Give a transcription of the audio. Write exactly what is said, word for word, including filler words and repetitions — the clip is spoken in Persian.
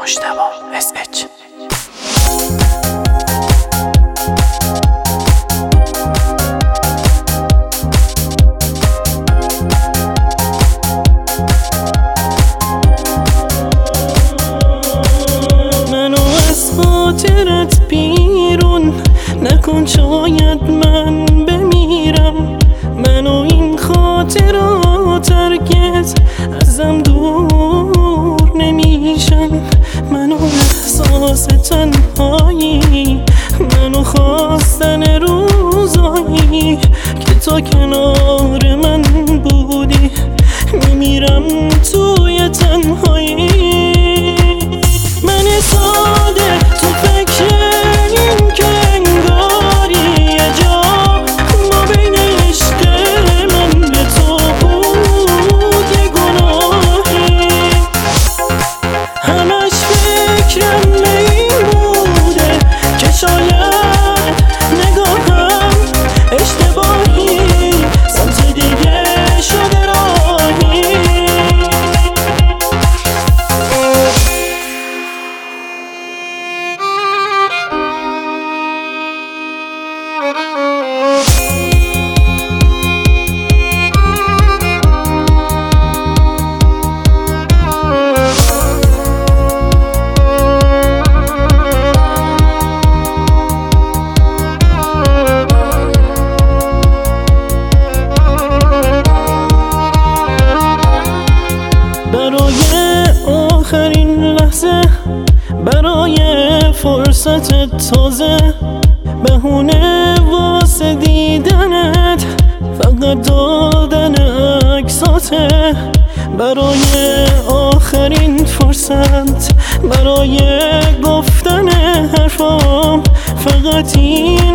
مجتبی اس اچ. منو از خاطرت بیرون نکن، شاید من بمیرم. منو این خاطرات هرگز ازم دور نمیشن. منو احساس تنهایی، منو خواستن روزایی که تا کنار من بودی میمیرم توی تنهایی. من ساده تو فکر این که انگاری یه جا ما بین عشق من به تو بود یه گناهی. همش فکرم به این بوده که شاید نگاهم اشتباهی سمت دیگه شده راهی. برای آخرین لحظه، برای فرصت تازه، بهونه واسه دیدنت فقط دادن عکساته. برای آخرین فرصت، برای گفتن حرفام فقط این